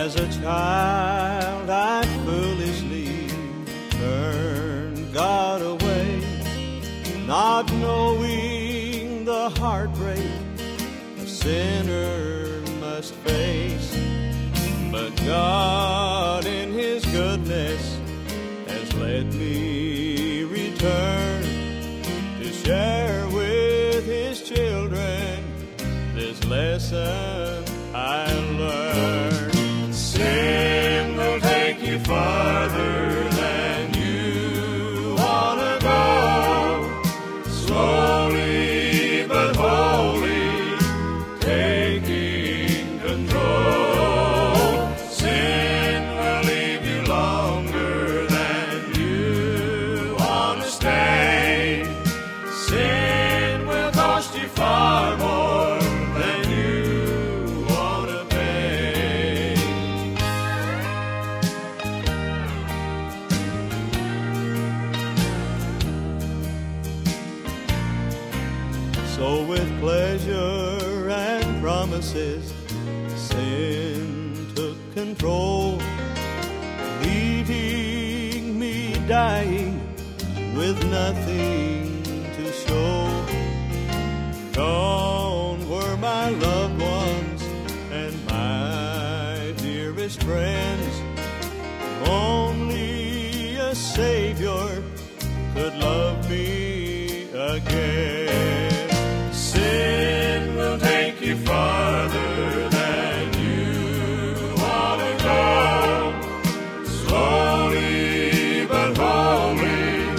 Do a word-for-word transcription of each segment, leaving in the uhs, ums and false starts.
As a child I foolishly turned God away, not knowing the heartbreak a sinner must face. But God in His goodness has let me return to share with His children this lesson I learned. Sin will take you farther than you want to go, slowly but wholly taking control. Sin will leave you longer than you want to stay. Sin will cost you far more than you want to pay. So with pleasure and promises, sin took control, leaving me dying with nothing to show. Gone were my loved ones and my dearest friends. Only a Savior could love me again. Sin will take you farther than you want to go, slowly but wholly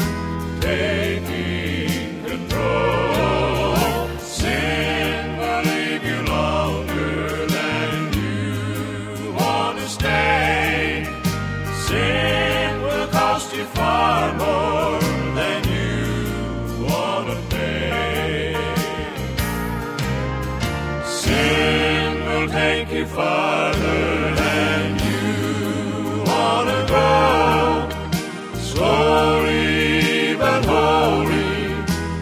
taking control. Sin will leave you longer than you want to stay. Sin will cost you far more than you want to pay. Sin will take you farther than you want to go, slowly but wholly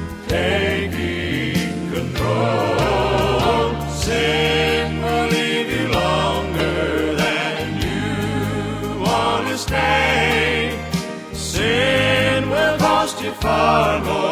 taking control. Sin will leave you longer than you want to stay. Sin will cost you far more